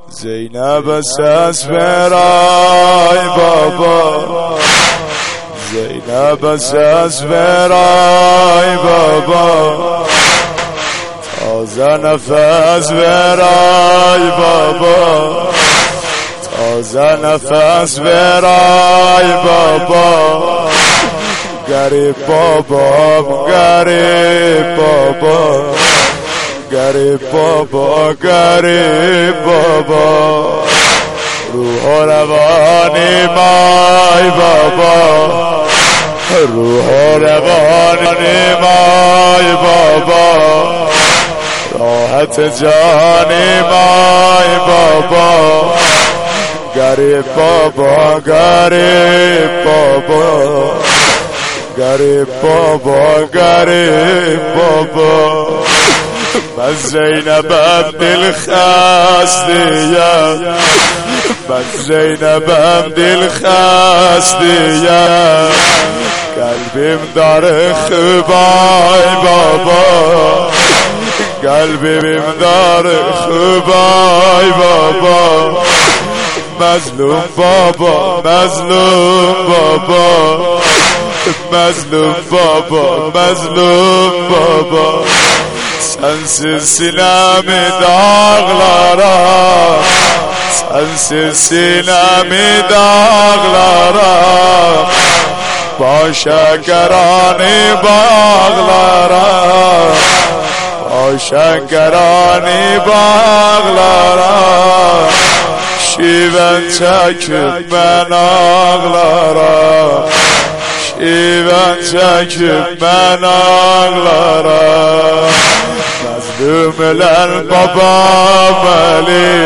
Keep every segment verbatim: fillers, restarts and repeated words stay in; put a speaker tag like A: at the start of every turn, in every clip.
A: زینب از برای بابا، زینب از برای بابا، تازه نفس برای بابا، تازه نفس برای بابا، گریب بابا، گریب بابا، گریب بابا، گریب بابا، روح و روانی مای بابا، روح و روانی مای بابا، راحت جانی مای بابا، گریب بابا، گریب بابا، گریب بابا، گریب بابا. من زینبم دل خستیم، من زینبم دل خستیم، قلبیم داره خوبای بابا، قلبیم داره خوبای بابا، مظلوم بابا، مظلوم بابا، مظلوم بابا، مظلوم بابا. Sensiz silami dağlara, sensiz silami dağlara, başa gerani bağlara, başa gerani bağlara, şiven çekip ben ağlara, şiven çekip ben ağlara. Mazlumeler babam Ali,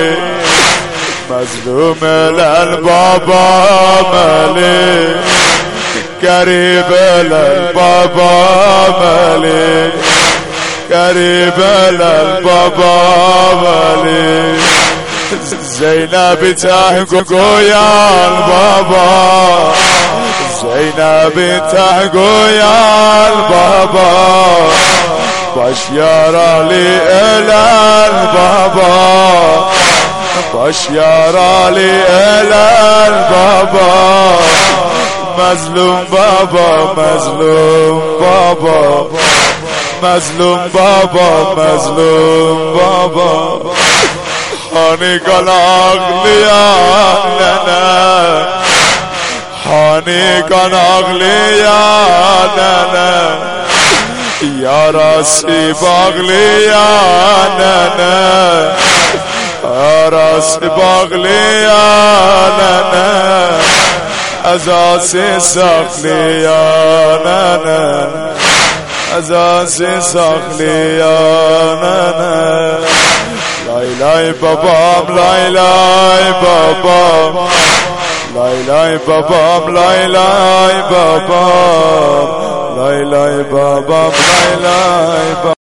A: mazlumeler babam Ali, garibeler babam Ali, garibeler babam Ali. Zeynep'i tahgoyan baba, Zeynep'i tahgoyan baba, baş yaralı ölen baba, baş yaralı ölen baba, mazlum baba, mazlum baba, mazlum baba, mazlum baba. Hani kan ağlayan nene, hani kan ağlayan nene, yarası bağlayan nene, yarası bağlayan nene, azası saklayan nene, azası saklayan nene. Lay lay babam, lay lay babam, lay lay babam, lay lay babam, lay lay babam, lay lay babam.